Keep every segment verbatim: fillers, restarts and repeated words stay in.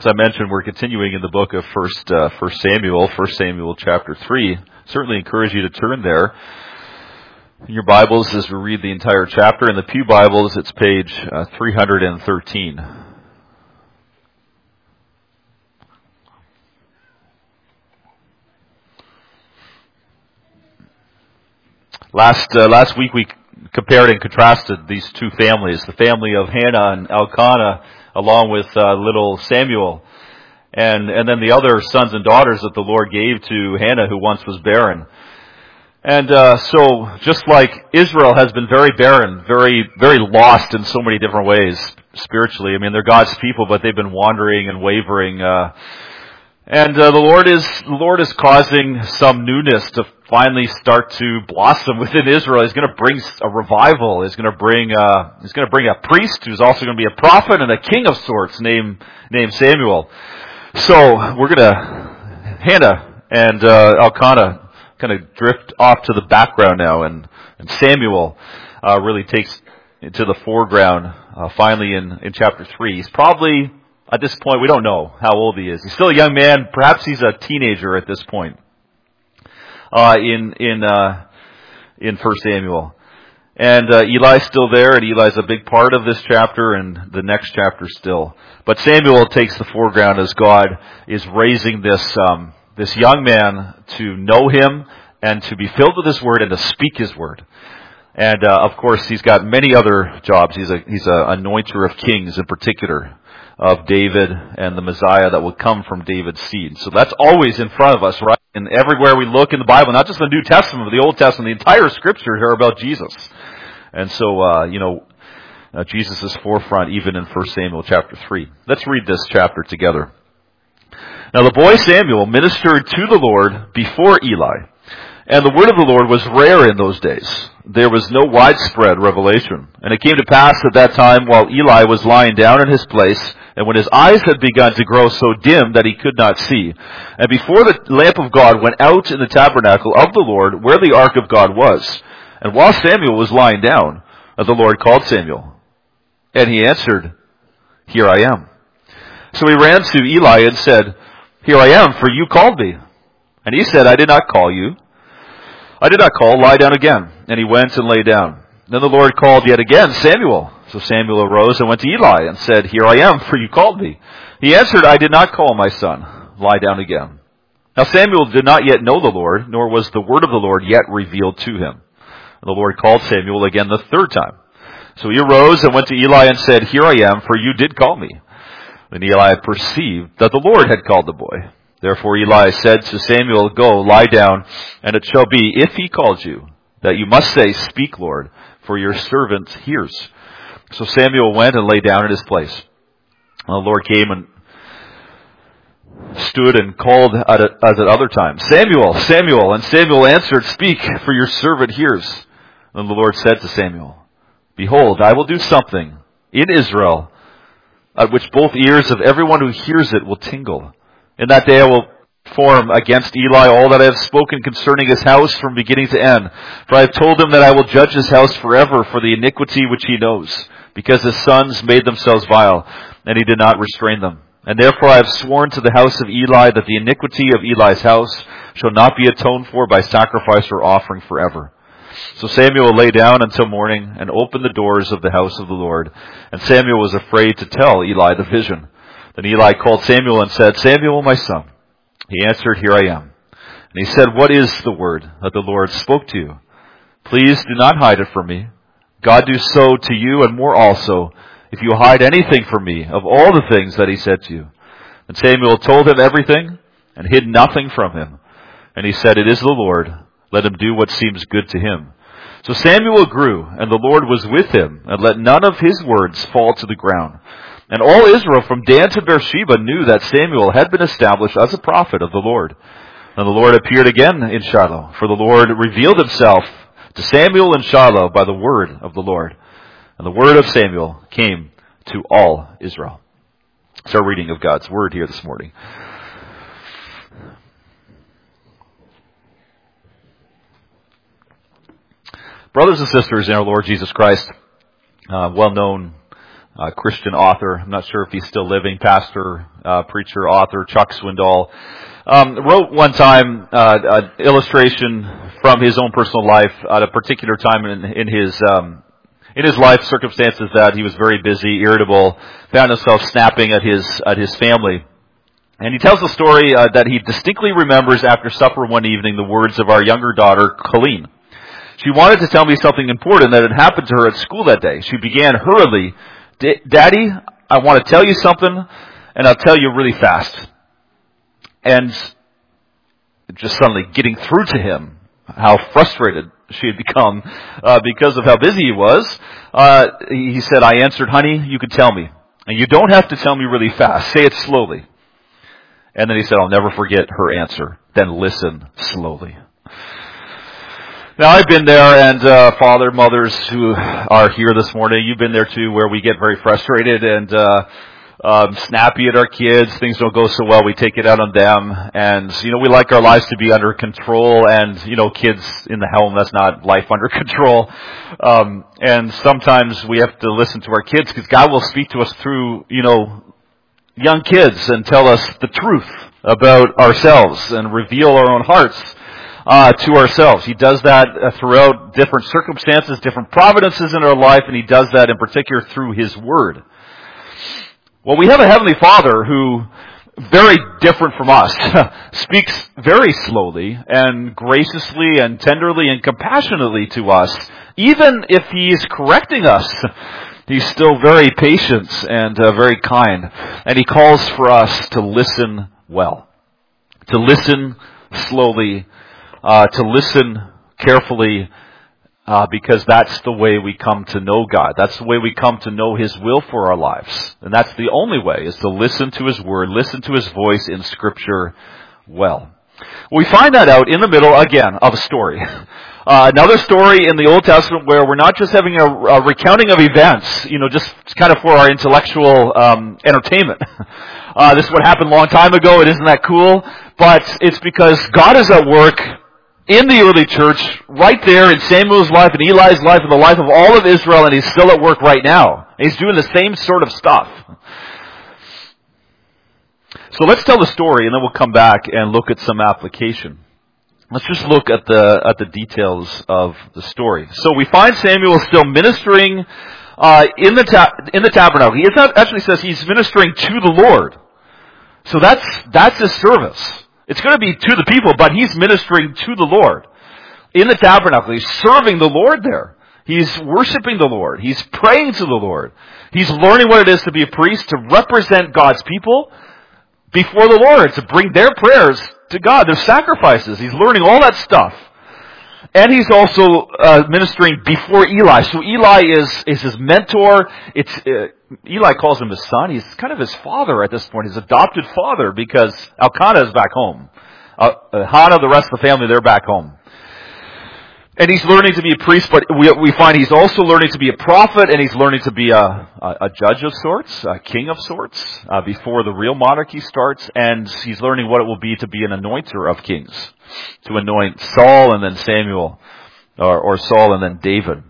As I mentioned, we're continuing in the book of First uh, First Samuel, First Samuel chapter three. Certainly encourage you to turn there in your Bibles as we read the entire chapter. In the Pew Bibles, it's page uh, three hundred thirteen. Last uh, last week we compared and contrasted these two families, the family of Hannah and Elkanah, along with uh, little Samuel, and and then the other sons and daughters that the Lord gave to Hannah, who once was barren. And uh, so, just like Israel has been very barren, very very lost in so many different ways spiritually. I mean, they're God's people, but they've been wandering and wavering. Uh, and uh, the Lord is the Lord is causing some newness to finally start to blossom within Israel. He's going to bring a revival. He's going to bring uh, he's going to bring a priest who's also going to be a prophet and a king of sorts, named named Samuel. So we're going to Hannah and uh, Elkanah kind of drift off to the background now, and, and Samuel uh, really takes into the foreground. Uh, finally, in in chapter three, he's probably at this point, we don't know how old he is. He's still a young man. Perhaps he's a teenager at this point. Uh, in in uh, in First Samuel, and uh, Eli's still there, and Eli's a big part of this chapter and the next chapter still. But Samuel takes the foreground as God is raising this um, this young man to know Him and to be filled with His Word and to speak His Word. And uh, of course, he's got many other jobs. He's a he's a anointer of kings, in particular, of David and the Messiah that will come from David's seed. So that's always in front of us, right? And everywhere we look in the Bible, not just the New Testament, but the Old Testament, the entire Scriptures are about Jesus. And so, uh, you know, uh, Jesus is forefront even in First Samuel chapter three. Let's read this chapter together. Now the boy Samuel ministered to the Lord before Eli, and the word of the Lord was rare in those days. There was no widespread revelation. And it came to pass at that time, while Eli was lying down in his place, and when his eyes had begun to grow so dim that he could not see, and before the lamp of God went out in the tabernacle of the Lord, where the ark of God was, and while Samuel was lying down, the Lord called Samuel. And he answered, "Here I am." So he ran to Eli and said, "Here I am, for you called me." And he said, "I did not call you. I did not call, lie down again." And he went and lay down. Then the Lord called yet again, "Samuel." So Samuel arose and went to Eli and said, "Here I am, for you called me." He answered, "I did not call, my son. Lie down again." Now Samuel did not yet know the Lord, nor was the word of the Lord yet revealed to him. And the Lord called Samuel again the third time. So he arose and went to Eli and said, "Here I am, for you did call me." Then Eli perceived that the Lord had called the boy. Therefore Eli said to Samuel, "Go, lie down, and it shall be, if he calls you, that you must say, 'Speak, Lord, for your servant hears.'" So Samuel went and lay down in his place. And the Lord came and stood and called at it, as at other times, "Samuel, Samuel." And Samuel answered, "Speak, for your servant hears." And the Lord said to Samuel, "Behold, I will do something in Israel at which both ears of everyone who hears it will tingle. In that day I will perform against Eli all that I have spoken concerning his house from beginning to end. For I have told him that I will judge his house forever for the iniquity which he knows, because his sons made themselves vile, and he did not restrain them. And therefore I have sworn to the house of Eli that the iniquity of Eli's house shall not be atoned for by sacrifice or offering forever." So Samuel lay down until morning and opened the doors of the house of the Lord. And Samuel was afraid to tell Eli the vision. Then Eli called Samuel and said, "Samuel, my son." He answered, "Here I am." And he said, "What is the word that the Lord spoke to you? Please do not hide it from me. God do so to you and more also, if you hide anything from me of all the things that he said to you." And Samuel told him everything and hid nothing from him. And he said, "It is the Lord. Let him do what seems good to him." So Samuel grew, and the Lord was with him, and let none of his words fall to the ground. And all Israel from Dan to Beersheba knew that Samuel had been established as a prophet of the Lord. And the Lord appeared again in Shiloh, for the Lord revealed himself to Samuel in Shiloh by the word of the Lord. And the word of Samuel came to all Israel. It's our reading of God's word here this morning. Brothers and sisters in our Lord Jesus Christ, uh, well known uh, Christian author. I'm not sure if he's still living, pastor, uh, preacher, author, Chuck Swindoll, um, wrote one time uh, an illustration from his own personal life at a particular time in, in his um, in his life circumstances that he was very busy, irritable, found himself snapping at his at his family. And he tells the story uh, that he distinctly remembers after supper one evening the words of our younger daughter, Colleen. She wanted to tell me something important that had happened to her at school that day. She began hurriedly, "Daddy, I want to tell you something, and I'll tell you really fast." And just suddenly getting through to him how frustrated she had become uh, because of how busy he was, uh, he said, "I answered, honey, you can tell me. And you don't have to tell me really fast. Say it slowly." And then he said, "I'll never forget her answer. Then listen slowly." Now, I've been there, and uh, father, mothers who are here this morning, you've been there too, where we get very frustrated and uh, um, snappy at our kids. Things don't go so well. We take it out on them. And, you know, we like our lives to be under control. And, you know, kids in the home, that's not life under control. Um, and sometimes we have to listen to our kids because God will speak to us through, you know, young kids and tell us the truth about ourselves and reveal our own hearts uh, to ourselves. He does that uh, throughout different circumstances, different providences in our life, and he does that in particular through his word. Well, we have a Heavenly Father who, very different from us, speaks very slowly and graciously and tenderly and compassionately to us, even if he's correcting us. He's still very patient and uh, very kind. And he calls for us to listen well. To listen slowly. Uh, to listen carefully. Uh, because that's the way we come to know God. That's the way we come to know His will for our lives. And that's the only way, is to listen to His Word, listen to His voice in Scripture well. We find that out in the middle, again, of a story. Uh, another story in the Old Testament where we're not just having a, a recounting of events, you know, just kind of for our intellectual um, entertainment. Uh, this is what happened a long time ago. It isn't that cool. But it's because God is at work in the early church, right there in Samuel's life and Eli's life and the life of all of Israel, and He's still at work right now. He's doing the same sort of stuff. So let's tell the story, and then we'll come back and look at some application. Let's just look at the at the details of the story. So we find Samuel still ministering uh, in the ta- in the tabernacle. He actually says he's ministering to the Lord. So that's that's his service. It's going to be to the people, but he's ministering to the Lord in the tabernacle. He's serving the Lord there. He's worshiping the Lord. He's praying to the Lord. He's learning what it is to be a priest, to represent God's people before the Lord, to bring their prayers to God, their sacrifices. He's learning all that stuff. And he's also uh, ministering before Eli. So Eli is, is his mentor. It's uh, Eli calls him his son. He's kind of his father at this point, his adopted father, because Elkanah is back home. Uh, uh, Hannah, the rest of the family, they're back home. And he's learning to be a priest, but we, we find he's also learning to be a prophet, and he's learning to be a, a, a judge of sorts, a king of sorts, uh, before the real monarchy starts. And he's learning what it will be to be an anointer of kings, to anoint Saul and then Samuel, or, or Saul and then David.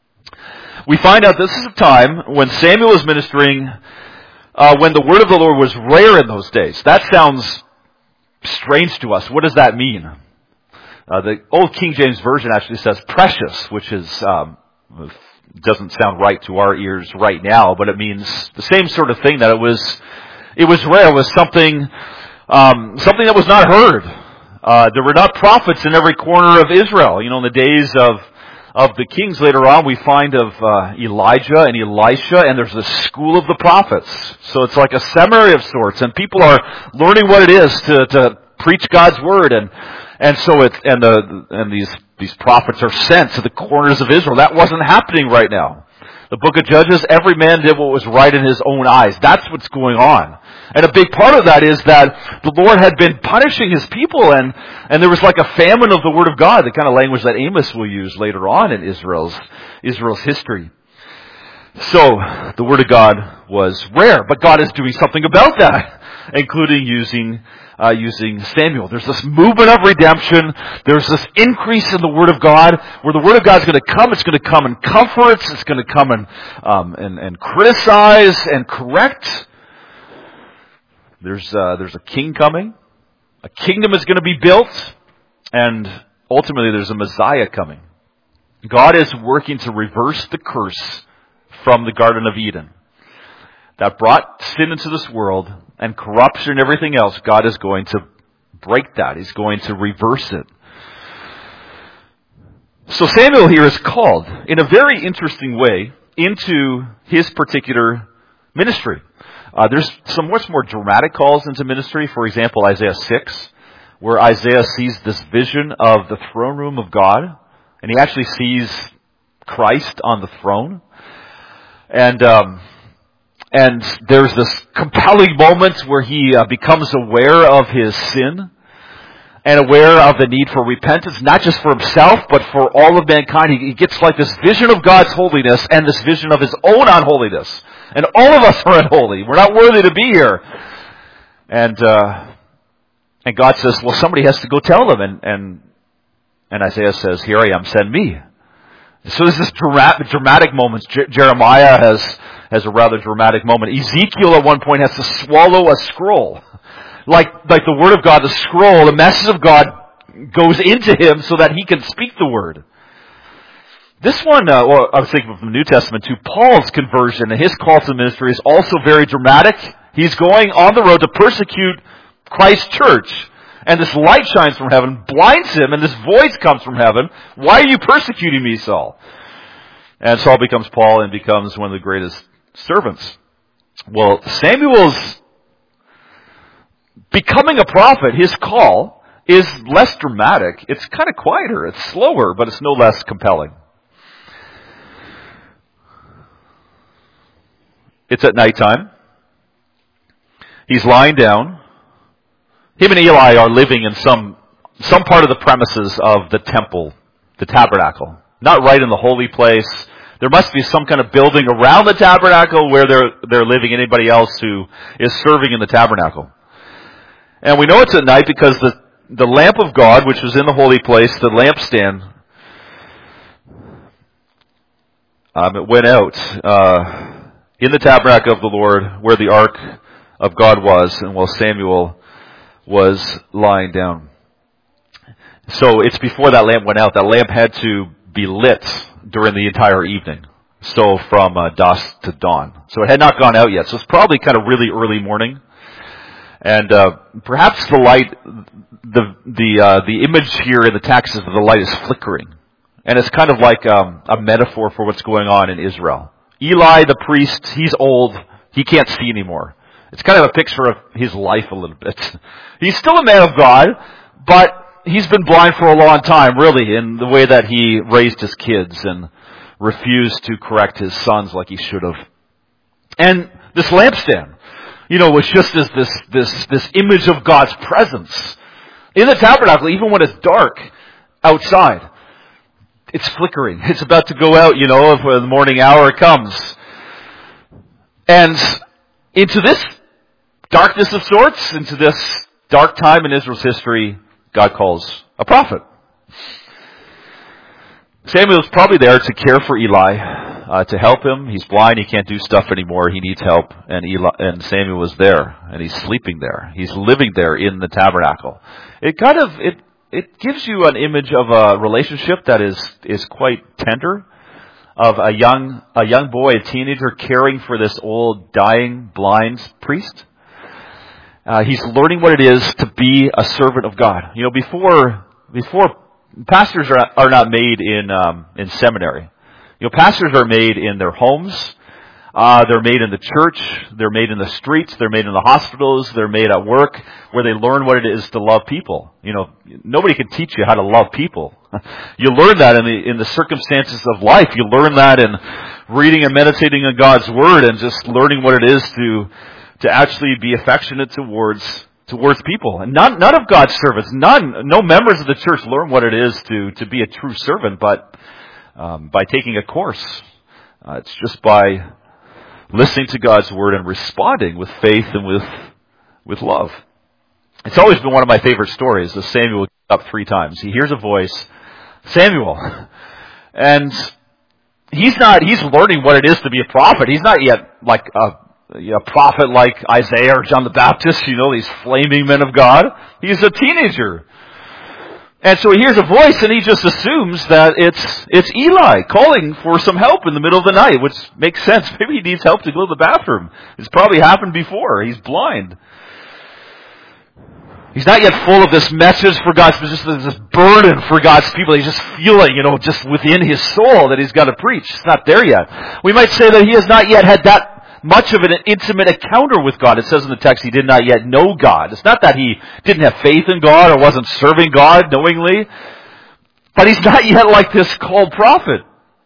We find out this is a time when Samuel is ministering, uh, when the word of the Lord was rare in those days. That sounds strange to us. What does that mean? Uh, the old King James Version actually says precious, which is um, doesn't sound right to our ears right now, but it means the same sort of thing, that it was it was rare. It was something um, something that was not heard. Uh, there were not prophets in every corner of Israel. You know, in the days of of the kings later on, we find of uh, Elijah and Elisha, and there's the school of the prophets. So it's like a seminary of sorts, and people are learning what it is to to preach God's word. And And so it, and the, and these, these prophets are sent to the corners of Israel. That wasn't happening right now. The book of Judges, every man did what was right in his own eyes. That's what's going on. And a big part of that is that the Lord had been punishing His people, and, and there was like a famine of the Word of God, the kind of language that Amos will use later on in Israel's, Israel's history. So, the Word of God was rare, but God is doing something about that, including using uh, using Samuel. There's this movement of redemption. There's this increase in the Word of God, where the Word of God is going to come. It's going to come and comfort. It's going to come and, um, and, and criticize and correct. There's uh, there's a king coming. A kingdom is going to be built. And ultimately, there's a Messiah coming. God is working to reverse the curse from the Garden of Eden that brought sin into this world and corruption and everything else. God is going to break that. He's going to reverse it. So Samuel here is called in a very interesting way into his particular ministry. Uh, there's some much more dramatic calls into ministry. For example, Isaiah six, where Isaiah sees this vision of the throne room of God, and he actually sees Christ on the throne. And um, and there's this compelling moment where he uh, becomes aware of his sin and aware of the need for repentance, not just for himself, but for all of mankind. He, he gets like this vision of God's holiness and this vision of his own unholiness. And all of us are unholy. We're not worthy to be here. And uh, and God says, well, somebody has to go tell them. And and, and Isaiah says, here I am, send me. So there's this dramatic, dramatic moments. Je- Jeremiah has, has a rather dramatic moment. Ezekiel at one point has to swallow a scroll. Like, like the Word of God, the scroll, the message of God goes into him so that he can speak the Word. This one, uh, well, I was thinking from the New Testament too, Paul's conversion and his call to ministry is also very dramatic. He's going on the road to persecute Christ's church. And this light shines from heaven, blinds him, and this voice comes from heaven. Why are you persecuting me, Saul? And Saul becomes Paul and becomes one of the greatest servants. Well, Samuel's becoming a prophet, his call, is less dramatic. It's kind of quieter. It's slower, but it's no less compelling. It's at nighttime. He's lying down. Him and Eli are living in some some part of the premises of the temple, the tabernacle. Not right in the holy place. There must be some kind of building around the tabernacle where they're they're living, anybody else who is serving in the tabernacle. And we know it's at night because the, the lamp of God, which was in the holy place, the lampstand, um, it went out uh, in the tabernacle of the Lord where the ark of God was, and while Samuel was lying down. So it's before that lamp went out. That lamp had to be lit during the entire evening. So from uh, dusk to dawn. So it had not gone out yet. So it's probably kind of really early morning. And uh, perhaps the light, the the uh, the image here in the text is that the light is flickering. And it's kind of like um, a metaphor for what's going on in Israel. Eli, the priest, he's old. He can't see anymore. It's kind of a picture of his life a little bit. He's still a man of God, but he's been blind for a long time, really, in the way that he raised his kids and refused to correct his sons like he should have. And this lampstand, you know, was just as this, this, this image of God's presence. In the tabernacle, even when it's dark outside, it's flickering. It's about to go out, you know, if the morning hour comes. And into this darkness of sorts, into this dark time in Israel's history, God calls a prophet. Samuel's probably there to care for Eli, uh, to help him. He's blind, he can't do stuff anymore, he needs help. And Eli, and Samuel is there, and he's sleeping there. He's living there in the tabernacle. It kind of, it, it gives you an image of a relationship that is, is quite tender. Of a young, a young boy, a teenager caring for this old, dying, blind priest. Uh, he's learning what it is to be a servant of God. You know, before, before, pastors are, are not made in, um, in seminary. You know, pastors are made in their homes. Uh, they're made in the church. They're made in the streets. They're made in the hospitals. They're made at work where they learn what it is to love people. You know, nobody can teach you how to love people. You learn that in the, in the circumstances of life. You learn that in reading and meditating on God's Word and just learning what it is to, to actually be affectionate towards, towards people. And none, none of God's servants, none, no members of the church learn what it is to, to be a true servant, but, um, by taking a course. Uh, it's just by listening to God's word and responding with faith and with with love. It's always been one of my favorite stories of Samuel up three times. He hears a voice, Samuel, and he's not, he's learning what it is to be a prophet. He's not yet like a, a prophet like Isaiah or John the Baptist, you know, these flaming men of God. He's a teenager. And so he hears a voice and he just assumes that it's it's Eli calling for some help in the middle of the night, which makes sense. Maybe he needs help to go to the bathroom. It's probably happened before. He's blind. He's not yet full of this message for God's, just this burden for God's people. He's just feeling, you know, just within his soul that he's got to preach. It's not there yet. We might say that he has not yet had that much of an intimate encounter with God. It says in the text he did not yet know God. It's not that he didn't have faith in God or wasn't serving God knowingly, but he's not yet like this called prophet.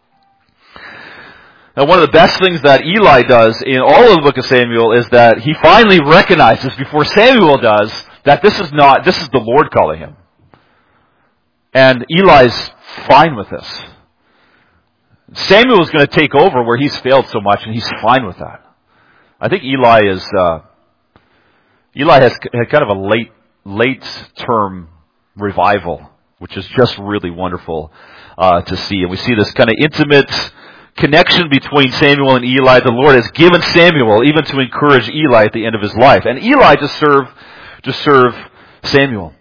Now, one of the best things that Eli does in all of the book of Samuel is that he finally recognizes before Samuel does that this is not, this is the Lord calling him. And Eli's fine with this. Samuel's going to take over where he's failed so much, and he's fine with that. I think Eli is, uh, Eli has kind of a late, late term revival, which is just really wonderful uh, to see. And we see this kind of intimate connection between Samuel and Eli. The Lord has given Samuel even to encourage Eli at the end of his life, and Eli to serve, to serve Samuel.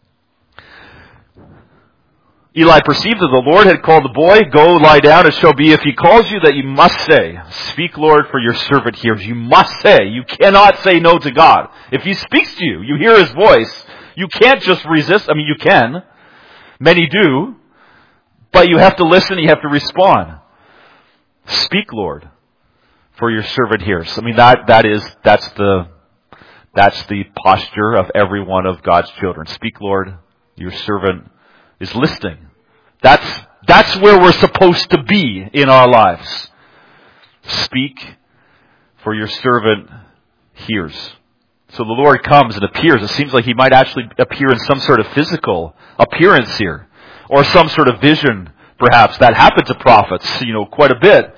Eli perceived that the Lord had called the boy, go lie down, it shall be if he calls you that you must say, speak Lord, for your servant hears. You must say, you cannot say no to God. If he speaks to you, you hear his voice, you can't just resist. I mean, you can. Many do. But you have to listen, you have to respond. Speak Lord, for your servant hears. I mean, that, that is, that's the, that's the posture of every one of God's children. Speak Lord, your servant is listening. That's, that's where we're supposed to be in our lives. Speak, for your servant hears. So the Lord comes and appears. It seems like he might actually appear in some sort of physical appearance here. Or some sort of vision, perhaps. That happened to prophets, you know, quite a bit.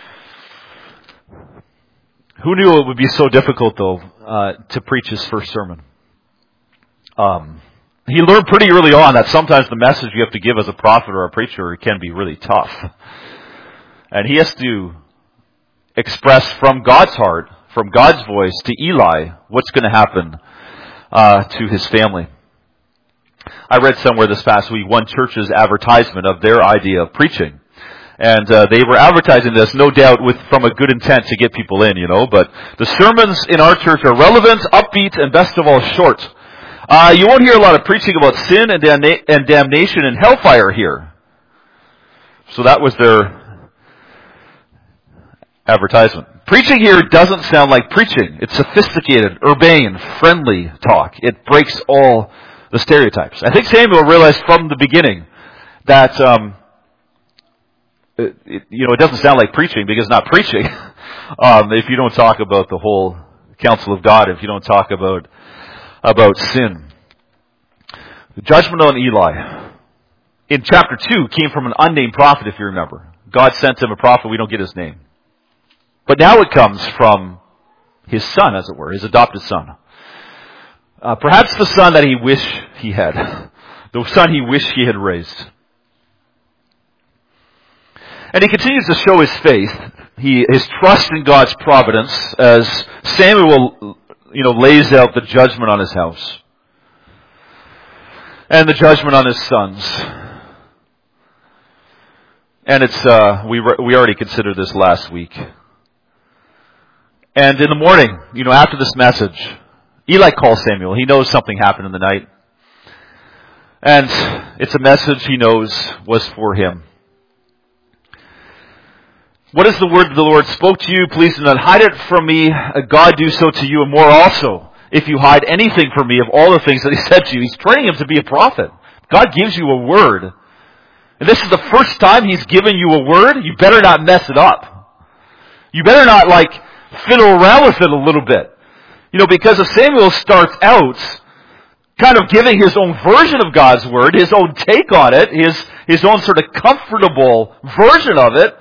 Who knew it would be so difficult, though, uh, to preach his first sermon? Um... He learned pretty early on that sometimes the message you have to give as a prophet or a preacher can be really tough. And he has to express from God's heart, from God's voice to Eli, what's going to happen uh, to his family. I read somewhere this past week one church's advertisement of their idea of preaching. And uh, they were advertising this, no doubt, with from a good intent to get people in, you know. But the sermons in our church are relevant, upbeat, and best of all, short. Uh, you won't hear a lot of preaching about sin and, damna- and damnation and hellfire here. So that was their advertisement. Preaching here doesn't sound like preaching. It's sophisticated, urbane, friendly talk. It breaks all the stereotypes. I think Samuel realized from the beginning that, um, it, it, you know, it doesn't sound like preaching because it's not preaching. um, if you don't talk about the whole counsel of God, if you don't talk about about sin. The judgment on Eli in chapter two came from an unnamed prophet, if you remember. God sent him a prophet, we don't get his name. But now it comes from his son, as it were, his adopted son. Uh, perhaps the son that he wished he had. The son he wished he had raised. And he continues to show his faith, he, his trust in God's providence, as Samuel you know, lays out the judgment on his house. And the judgment on his sons. And it's, uh, we, re- we already considered this last week. And in the morning, you know, after this message, Eli calls Samuel. He knows something happened in the night. And it's a message he knows was for him. What is the word the Lord spoke to you? Please do not hide it from me. God do so to you and more also. If you hide anything from me of all the things that he said to you. He's training him to be a prophet. God gives you a word. And this is the first time he's given you a word. You better not mess it up. You better not like fiddle around with it a little bit. You know, because if Samuel starts out kind of giving his own version of God's word, his own take on it, his, his own sort of comfortable version of it,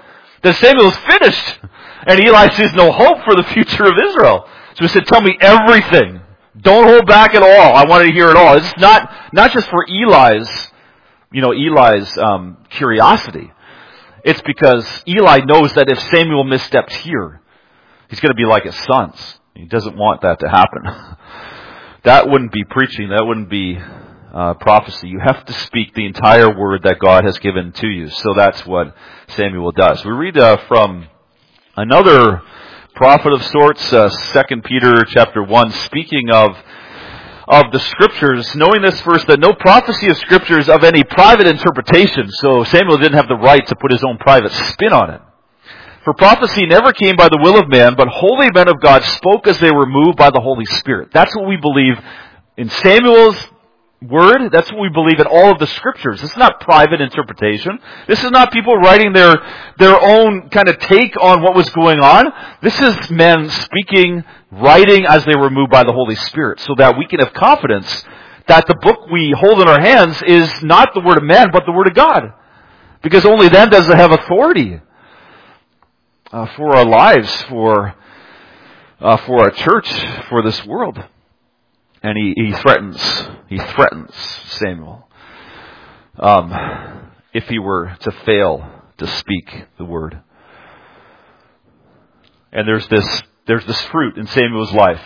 that Samuel's finished. And Eli sees no hope for the future of Israel. So he said, tell me everything. Don't hold back at all. I want to hear it all. It's not, not just for Eli's, you know, Eli's um, curiosity. It's because Eli knows that if Samuel missteps here, he's going to be like his sons. He doesn't want that to happen. That wouldn't be preaching. That wouldn't be uh, prophecy. You have to speak the entire word that God has given to you. So that's what Samuel does. We read uh, from another prophet of sorts, uh, Second Peter chapter one, speaking of of the Scriptures, knowing this first, that no prophecy of Scripture is of any private interpretation. So Samuel didn't have the right to put his own private spin on it. For prophecy never came by the will of man, but holy men of God spoke as they were moved by the Holy Spirit. That's what we believe in Samuel's word. That's what we believe in all of the Scriptures. This is not private interpretation. This is not people writing their, their own kind of take on what was going on. This is men speaking, writing as they were moved by the Holy Spirit, so that we can have confidence that the book we hold in our hands is not the word of man, but the word of God. Because only then does it have authority Uh, for our lives, for uh, for our church, for this world. And he, he threatens, he threatens Samuel um, if he were to fail to speak the word. And there's this there's this fruit in Samuel's life.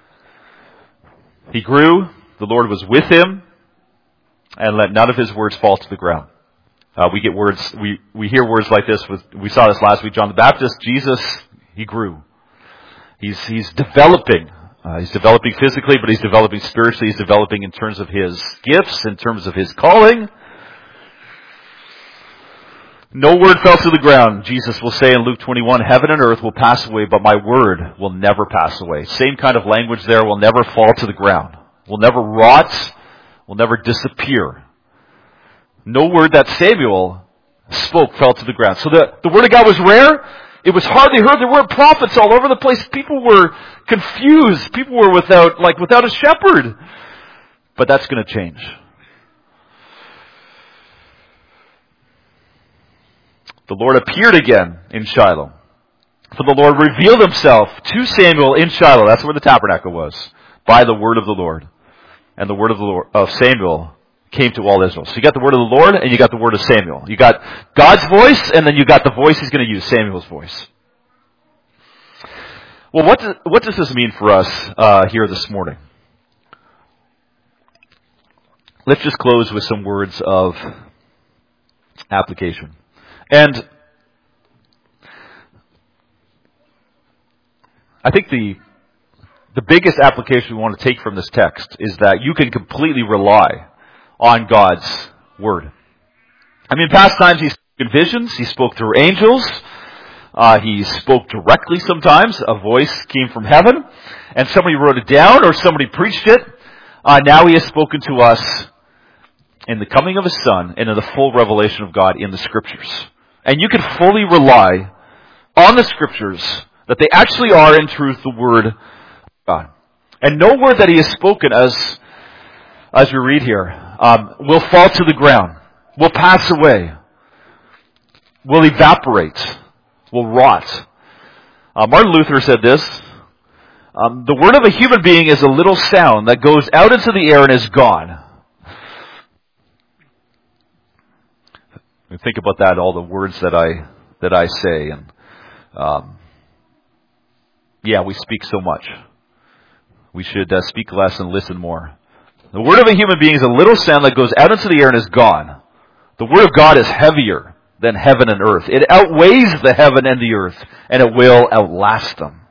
He grew, the Lord was with him, and let none of his words fall to the ground. Uh, we get words, we, we hear words like this with, we saw this last week, John the Baptist. Jesus, he grew. He's, he's developing. Uh, he's developing physically, but he's developing spiritually. He's developing in terms of his gifts, in terms of his calling. No word fell to the ground. Jesus will say in Luke twenty-one, heaven and earth will pass away, but my word will never pass away. Same kind of language there, will never fall to the ground. Will never rot, will never disappear. No word that Samuel spoke fell to the ground. So the, the word of God was rare. It was hardly heard. There were prophets all over the place. People were confused. People were without, like without a shepherd. But that's going to change. The Lord appeared again in Shiloh. For the Lord revealed himself to Samuel in Shiloh. That's where the tabernacle was. By the word of the Lord. And the word of the Lord, of Samuel came to all Israel. So you got the word of the Lord and you got the word of Samuel. You got God's voice and then you got the voice he's going to use, Samuel's voice. Well, what, do, what does this mean for us uh, here this morning? Let's just close with some words of application. And I think the the biggest application we want to take from this text is that you can completely rely on God's word. I mean, in past times he spoke in visions, he spoke through angels, uh, he spoke directly sometimes, a voice came from heaven, and somebody wrote it down or somebody preached it. Uh, now he has spoken to us in the coming of his Son and in the full revelation of God in the Scriptures. And you can fully rely on the Scriptures that they actually are in truth the Word of God. And no word that he has spoken, as as we read here, um, will fall to the ground, will pass away, will evaporate, will rot. Uh, Martin Luther said this, um, the word of a human being is a little sound that goes out into the air and is gone. I think about that, all the words that I that I say, and um, yeah, we speak so much. We should uh, speak less and listen more. The word of a human being is a little sound that goes out into the air and is gone. The word of God is heavier than heaven and earth. It outweighs the heaven and the earth, and it will outlast them.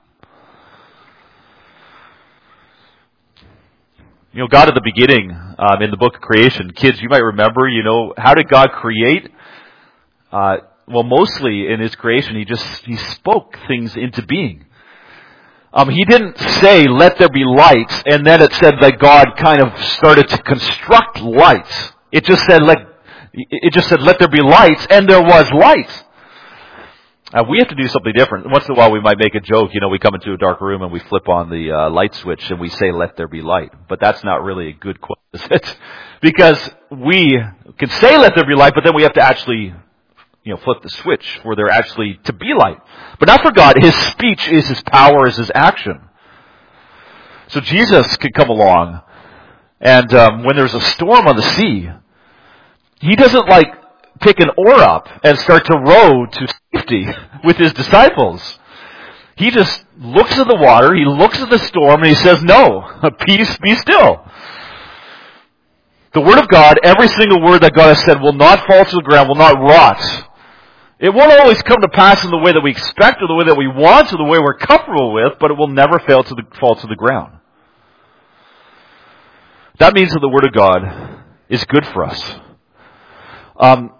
You know, God at the beginning, um, in the book of creation, kids, you might remember, you know, how did God create? Uh, well, mostly in his creation, he just, he spoke things into being. Um, he didn't say, let there be light, and then it said that God kind of started to construct light. It just said, let, it just said, let there be light, and there was light. Uh, we have to do something different. Once in a while we might make a joke, you know, we come into a dark room and we flip on the uh, light switch and we say, let there be light. But that's not really a good quote, is it? Because we can say, let there be light, but then we have to actually you know, flip the switch for there actually to be light. But not for God. His speech is His power, is His action. So Jesus could come along, and um, when there's a storm on the sea, He doesn't like pick an oar up and start to row to safety with His disciples. He just looks at the water, He looks at the storm, and He says, no, peace, be still. The Word of God, every single word that God has said will not fall to the ground, will not rot. It won't always come to pass in the way that we expect or the way that we want or the way we're comfortable with, but it will never fail to the, fall to the ground. That means that the Word of God is good for us. Um,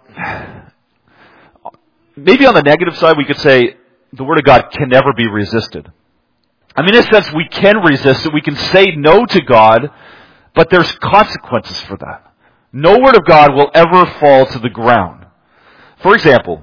maybe on the negative side, we could say the Word of God can never be resisted. I mean, in a sense, we can resist it. We can say no to God, but there's consequences for that. No Word of God will ever fall to the ground. For example,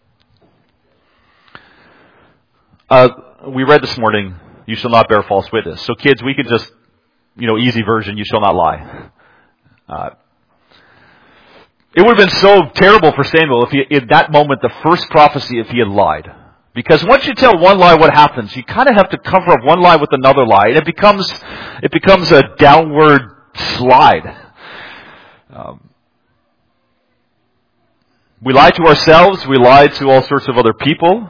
uh, we read this morning, you shall not bear false witness. So kids, we could just, you know, easy version, you shall not lie. Uh, it would have been so terrible for Samuel if he, in that moment, the first prophecy, if he had lied. Because once you tell one lie, what happens? You kind of have to cover up one lie with another lie, and it becomes it becomes a downward slide. Um, we lie to ourselves. We lie to all sorts of other people.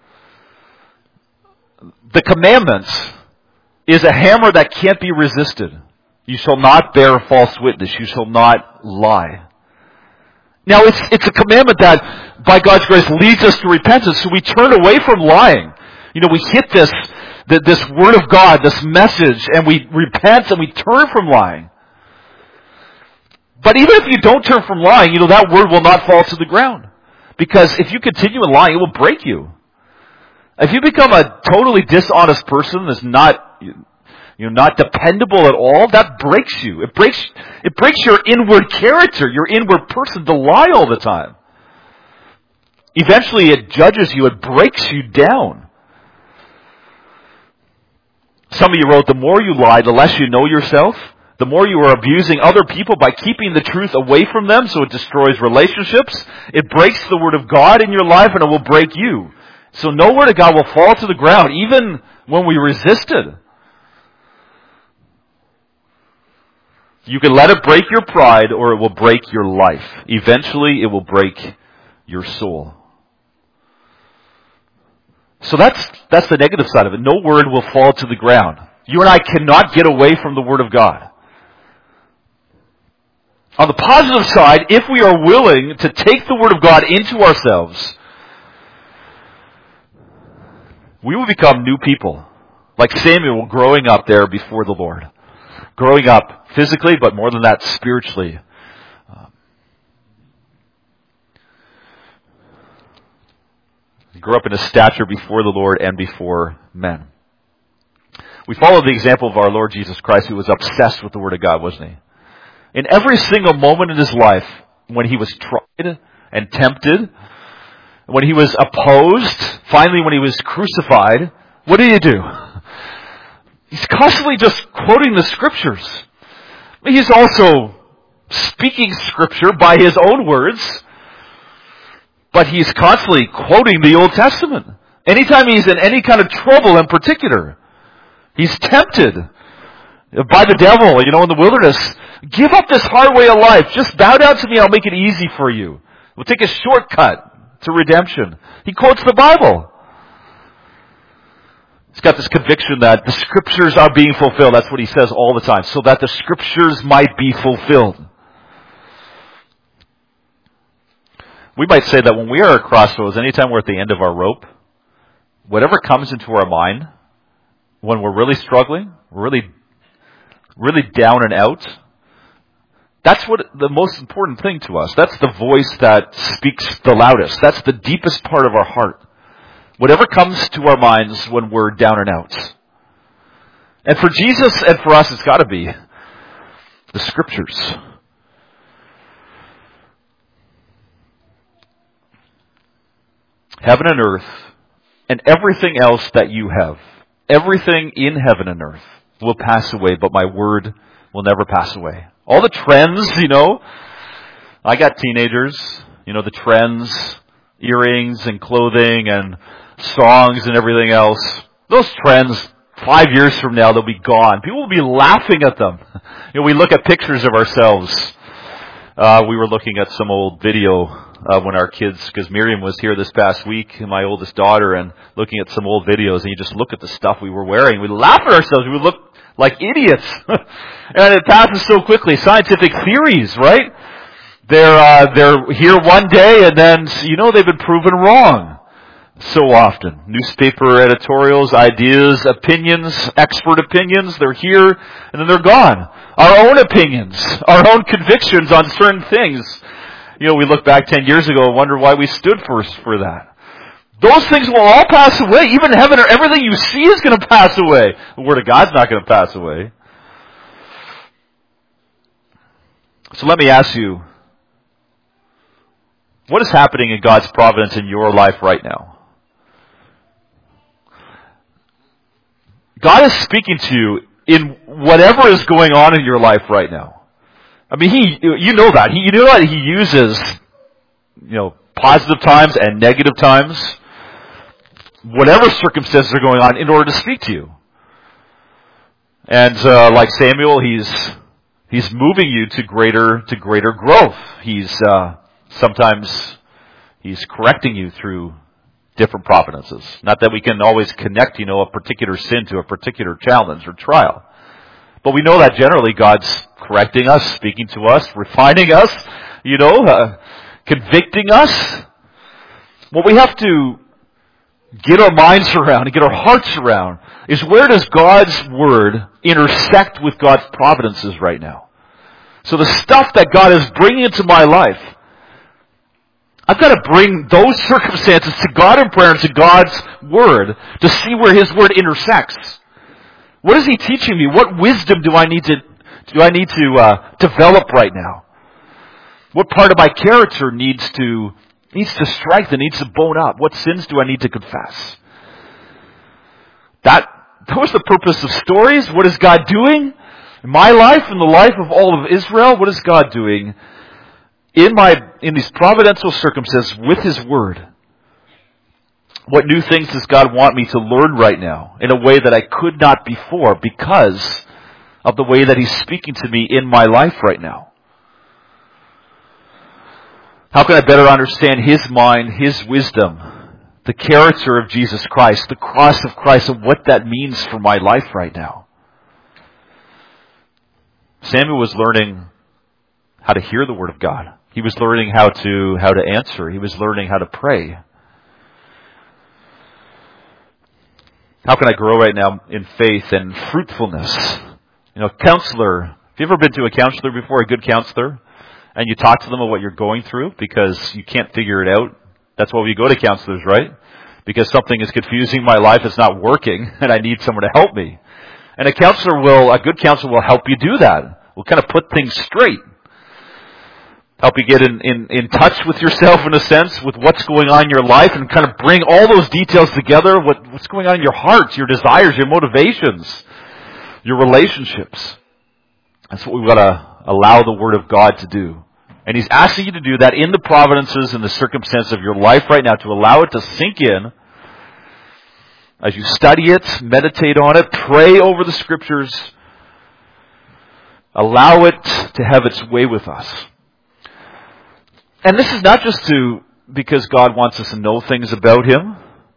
The commandments is a hammer that can't be resisted. You shall not bear false witness. You shall not lie. Now, it's it's a commandment that, by God's grace, leads us to repentance. So we turn away from lying. You know, we hit this, this Word of God, this message, and we repent and we turn from lying. But even if you don't turn from lying, you know, that word will not fall to the ground. Because if you continue in lying, it will break you. If you become a totally dishonest person that's not, you know, not dependable at all, that breaks you. It breaks, it breaks your inward character, your inward person to lie all the time. Eventually it judges you, it breaks you down. Some of you wrote, the more you lie, the less you know yourself. The more you are abusing other people by keeping the truth away from them, so it destroys relationships. It breaks the Word of God in your life, and it will break you. So no Word of God will fall to the ground, even when we resist it. You can let it break your pride, or it will break your life. Eventually, it will break your soul. So that's that's the negative side of it. No word will fall to the ground. You and I cannot get away from the Word of God. On the positive side, if we are willing to take the Word of God into ourselves, we will become new people. Like Samuel growing up there before the Lord. Growing up physically, but more than that, spiritually. Um, he grew up in a stature before the Lord and before men. We follow the example of our Lord Jesus Christ, who was obsessed with the Word of God, wasn't he? In every single moment in his life, when he was tried and tempted, when he was opposed, finally when he was crucified, what did he do? He's constantly just quoting the Scriptures. He's also speaking Scripture by his own words, but he's constantly quoting the Old Testament. Anytime he's in any kind of trouble in particular, he's tempted by the devil, you know, in the wilderness. Give up this hard way of life. Just bow down to me. I'll make it easy for you. We'll take a shortcut to redemption. He quotes the Bible. He's got this conviction that the Scriptures are being fulfilled. That's what he says all the time. So that the Scriptures might be fulfilled. We might say that when we are at crossroads, anytime we're at the end of our rope, whatever comes into our mind, when we're really struggling, we're really, really down and out, that's what the most important thing to us. That's the voice that speaks the loudest. That's the deepest part of our heart. Whatever comes to our minds when we're down and out. And for Jesus and for us, it's got to be the Scriptures. Heaven and earth, and everything else that you have, everything in heaven and earth will pass away, but my word will never pass away. All the trends, you know, I got teenagers, you know, the trends earrings and clothing and songs and everything else. Those trends, five years from now, they'll be gone. People will be laughing at them. You know, we look at pictures of ourselves. Uh, we were looking at some old video uh, when our kids, because Miriam was here this past week, my oldest daughter, and looking at some old videos, and you just look at the stuff we were wearing. We laugh at ourselves. We look like idiots. And it passes so quickly. Scientific theories, right? They're, uh, they're here one day, and then, you know, they've been proven wrong. So often. Newspaper editorials, ideas, opinions, expert opinions, they're here and then they're gone. Our own opinions, our own convictions on certain things. You know, we look back ten years ago and wonder why we stood first for that. Those things will all pass away. Even heaven or everything you see is going to pass away. The Word of God's not going to pass away. So let me ask you, what is happening in God's providence in your life right now? God is speaking to you in whatever is going on in your life right now. I mean, He, you know that. He, you know that He uses, you know, positive times and negative times, whatever circumstances are going on, in order to speak to you. And uh, like Samuel, He's He's moving you to greater to greater growth. He's uh, sometimes He's correcting you through different providences. Not that we can always connect, you know, a particular sin to a particular challenge or trial. But we know that generally God's correcting us, speaking to us, refining us, you know, uh, convicting us. What we have to get our minds around and get our hearts around is, where does God's Word intersect with God's providences right now? So the stuff that God is bringing into my life, I've got to bring those circumstances to God in prayer and to God's Word to see where His Word intersects. What is He teaching me? What wisdom do I need to do I need to uh, develop right now? What part of my character needs to needs to strengthen, needs to bone up? What sins do I need to confess? That that was the purpose of stories. What is God doing in my life, in the life of all of Israel? What is God doing in my in these providential circumstances with His Word? What new things does God want me to learn right now in a way that I could not before, because of the way that He's speaking to me in my life right now? How can I better understand His mind, His wisdom, the character of Jesus Christ, the cross of Christ, and what that means for my life right now? Samuel was learning how to hear the Word of God. He was learning how to how to answer. He was learning how to pray. How can I grow right now in faith and fruitfulness? You know, counselor. Have you ever been to a counselor before, a good counselor? And you talk to them about what you're going through because you can't figure it out? That's why we go to counselors, right? Because something is confusing my life, it's not working, and I need someone to help me. And a counselor will, a good counselor will help you do that. Will kind of put things straight. Help you get in, in, in touch with yourself, in a sense, with what's going on in your life, and kind of bring all those details together, what, what's going on in your heart, your desires, your motivations, your relationships. That's what we've got to allow the Word of God to do. And He's asking you to do that in the providences and the circumstances of your life right now, to allow it to sink in as you study it, meditate on it, pray over the Scriptures. Allow it to have its way with us. And this is not just to because God wants us to know things about Him,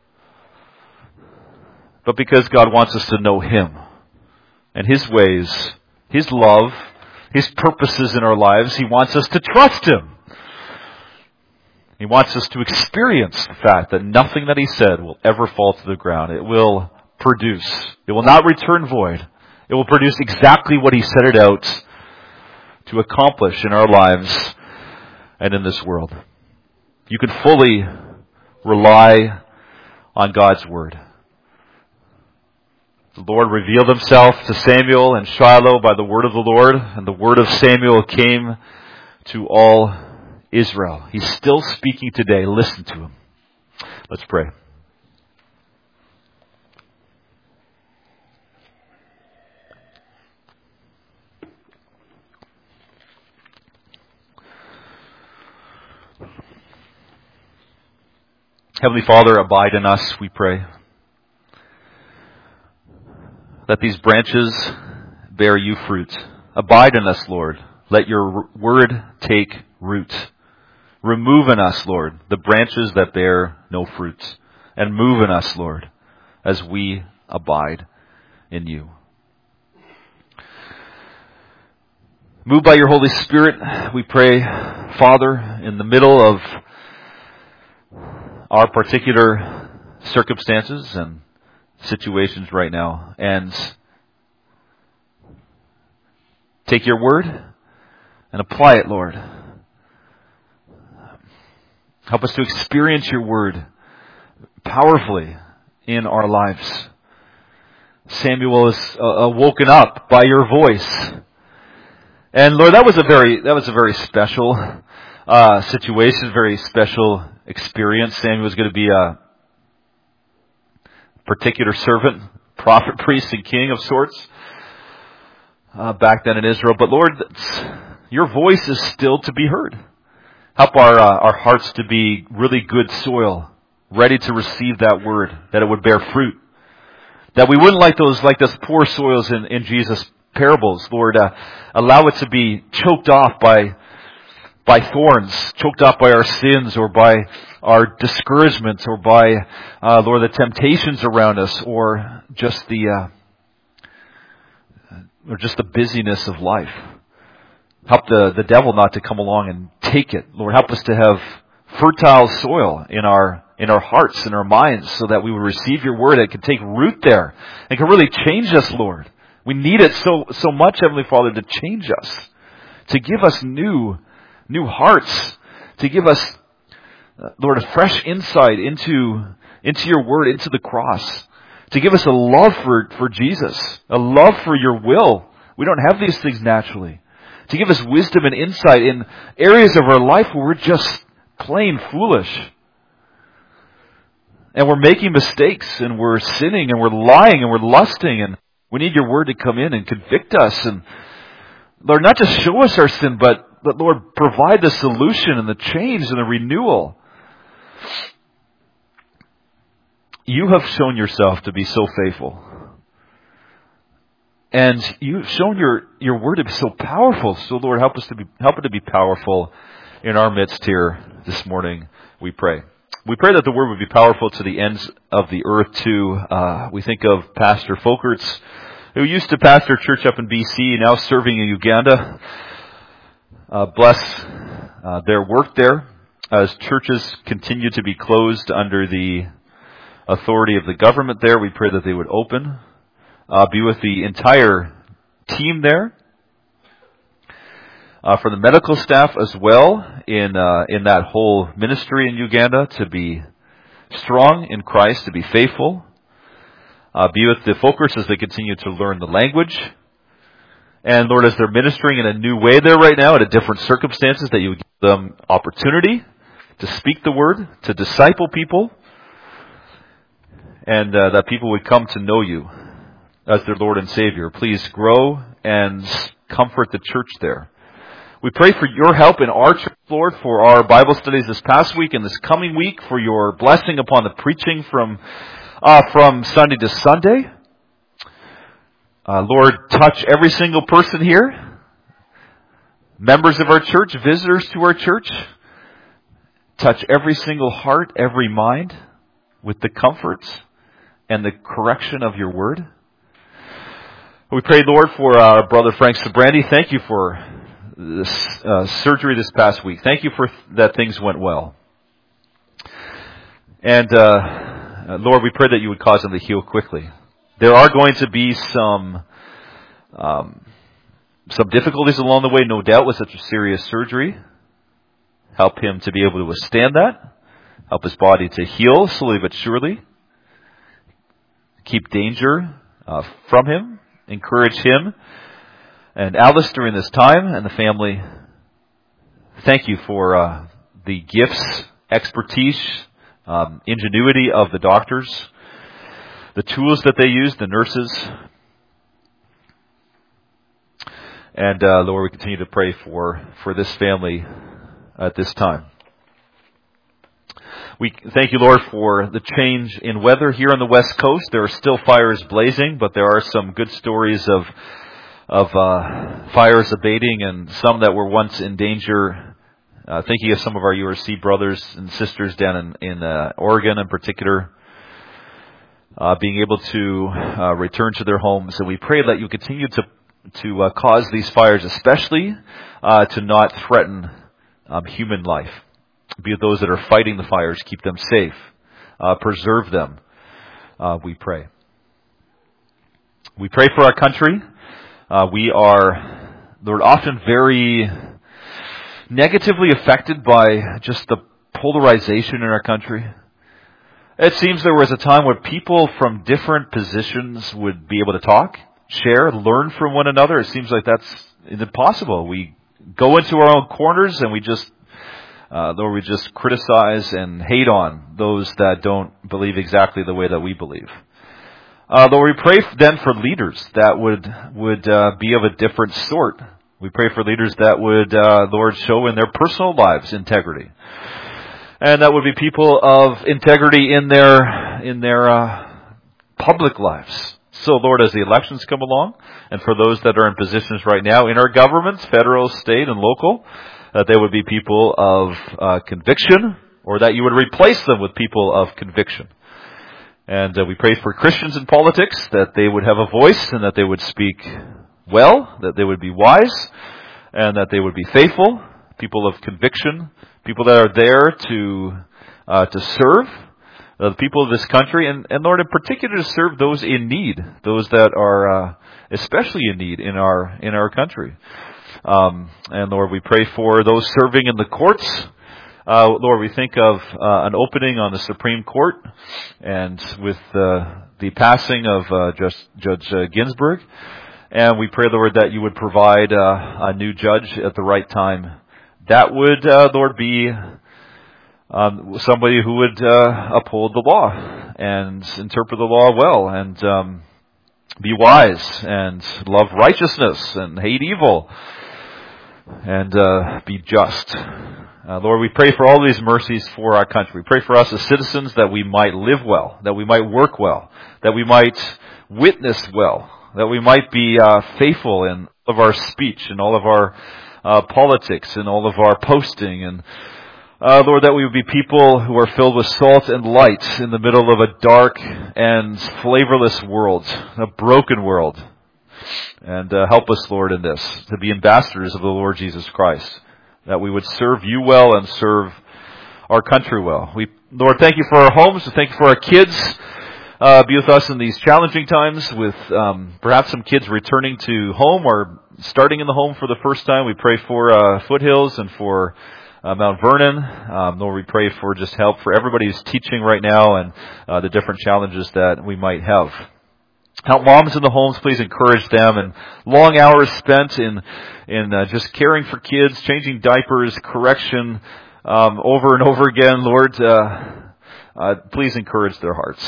but because God wants us to know Him and His ways, His love, His purposes in our lives. He wants us to trust Him. He wants us to experience the fact that nothing that He said will ever fall to the ground. It will produce. It will not return void. It will produce exactly what He set it out to accomplish in our lives and in this world. You can fully rely on God's Word. The Lord revealed Himself to Samuel and Shiloh by the word of the Lord, and the word of Samuel came to all Israel. He's still speaking today. Listen to Him. Let's pray. Heavenly Father, abide in us, we pray. Let these branches bear you fruit. Abide in us, Lord. Let your word take root. Remove in us, Lord, the branches that bear no fruit. And move in us, Lord, as we abide in you. Moved by your Holy Spirit, we pray, Father, in the middle of our particular circumstances and situations right now, and take your word and apply it, Lord. Help us to experience your word powerfully in our lives. Samuel is uh, woken up by your voice. And Lord, that was a very, that was a very special uh, situation, very special experience. Samuel was going to be a particular servant, prophet, priest, and king of sorts uh, back then in Israel. But Lord, your voice is still to be heard. Help our uh, our hearts to be really good soil, ready to receive that word, that it would bear fruit. That we wouldn't like those like those poor soils in, in Jesus' parables, Lord. Uh, allow it to be choked off by by thorns, choked off by our sins, or by our discouragements, or by uh, Lord, the temptations around us, or just the uh, or just the busyness of life. Help the, the devil not to come along and take it. Lord, help us to have fertile soil in our in our hearts, in our minds, so that we would receive your word. It can take root there. It can really change us, Lord. We need it so so much, Heavenly Father, to change us, to give us new new hearts, to give us, uh, Lord, a fresh insight into into your word, into the cross, to give us a love for for Jesus, a love for your will. We don't have these things naturally. To give us wisdom and insight in areas of our life where we're just plain foolish. And we're making mistakes, and we're sinning, and we're lying, and we're lusting, and we need your word to come in and convict us. And Lord, not just show us our sin, but, but Lord, provide the solution and the change and the renewal. You have shown yourself to be so faithful. And you've shown your, your word to be so powerful. So Lord, help us to be, help it to be powerful in our midst here this morning, we pray. We pray that the word would be powerful to the ends of the earth too. Uh, we think of Pastor Folkerts, who used to pastor a church up in B C, now serving in Uganda. Uh, bless uh, their work there as churches continue to be closed under the authority of the government there. We pray that they would open. Uh, be with the entire team there. Uh, for the medical staff as well in uh, in that whole ministry in Uganda, to be strong in Christ, to be faithful. Uh, be with the Folkers as they continue to learn the language. And Lord, as they're ministering in a new way there right now, at different circumstances, that you would give them opportunity to speak the word, to disciple people, and uh, that people would come to know you as their Lord and Savior. Please grow and comfort the church there. We pray for your help in our church, Lord, for our Bible studies this past week and this coming week, for your blessing upon the preaching from uh, from Sunday to Sunday. Uh, Lord, touch every single person here, members of our church, visitors to our church. Touch every single heart, every mind, with the comforts and the correction of your word. We pray, Lord, for our brother Frank Sabrandi. Thank you for this uh, surgery this past week. Thank you for th- that things went well. And uh, Lord, we pray that you would cause him to heal quickly. There are going to be some um, some difficulties along the way, no doubt, with such a serious surgery. Help him to be able to withstand that. Help his body to heal slowly but surely. Keep danger uh, from him. Encourage him and Alice during this time and the family. Thank you for uh, the gifts, expertise, um, ingenuity of the doctors, the tools that they use, the nurses. And uh, Lord, we continue to pray for, for this family at this time. We thank you, Lord, for the change in weather here on the West Coast. There are still fires blazing, but there are some good stories of of uh, fires abating and some that were once in danger. Uh, thinking of some of our U R C brothers and sisters down in, in uh, Oregon in particular, uh, being able to uh, return to their homes. And we pray that you continue to to uh, cause these fires, especially uh, to not threaten um, human life. Be it those that are fighting the fires, keep them safe, uh, preserve them, uh, we pray. We pray for our country. Uh, we are, Lord, often very negatively affected by just the polarization in our country. It seems there was a time where people from different positions would be able to talk, share, learn from one another. It seems like that's impossible. We go into our own corners and we just, uh, Lord, we just criticize and hate on those that don't believe exactly the way that we believe. Uh, Lord, we pray then for leaders that would would uh, be of a different sort. We pray for leaders that would, uh, Lord, show in their personal lives integrity, and that would be people of integrity in their in their uh, public lives. So, Lord, as the elections come along, and for those that are in positions right now in our governments, federal, state, and local, that they would be people of uh, conviction, or that you would replace them with people of conviction. And uh, we pray for Christians in politics, that they would have a voice and that they would speak well, that they would be wise, and that they would be faithful, people of conviction, people that are there to uh, to serve uh, the people of this country, and, and Lord, in particular, to serve those in need, those that are uh, especially in need in our in our country. Um, and Lord, we pray for those serving in the courts. Uh, Lord, we think of uh, an opening on the Supreme Court, and with uh, the passing of uh, Judge, Judge uh, Ginsburg, and we pray, Lord, that you would provide uh, a new judge at the right time. That would, uh, Lord, be um, somebody who would uh, uphold the law and interpret the law well, and um, be wise and love righteousness and hate evil, and uh, be just. Uh, Lord, we pray for all these mercies for our country. We pray for us as citizens that we might live well, that we might work well, that we might witness well, that we might be uh, faithful in all of our speech and all of our uh, politics and all of our posting. And uh, Lord, that we would be people who are filled with salt and light in the middle of a dark and flavorless world, a broken world. And uh, help us, Lord, in this, to be ambassadors of the Lord Jesus Christ, that we would serve you well and serve our country well. We, Lord, thank you for our homes. Thank you for our kids. Uh, be with us in these challenging times with um, perhaps some kids returning to home or starting in the home for the first time. We pray for uh, Foothills and for uh, Mount Vernon. Um, Lord, we pray for just help for everybody who's teaching right now and uh, the different challenges that we might have. Help moms in the homes, please encourage them, and long hours spent in in uh, just caring for kids, changing diapers, correction um, over and over again. Lord, uh, uh, please encourage their hearts.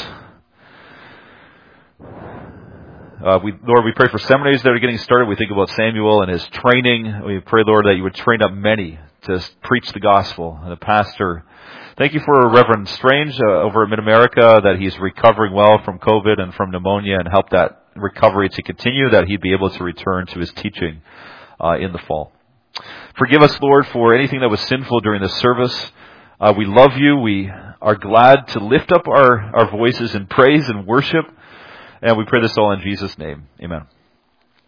Uh, we, Lord, we pray for seminaries that are getting started. We think about Samuel and his training. We pray, Lord, that you would train up many to preach the gospel. And a pastor. Thank you for Reverend Strange uh, over at Mid-America, that he's recovering well from COVID and from pneumonia, and help that recovery to continue, that he'd be able to return to his teaching uh, in the fall. Forgive us, Lord, for anything that was sinful during this service. Uh, we love you. We are glad to lift up our, our voices in praise and worship. And we pray this all in Jesus' name. Amen.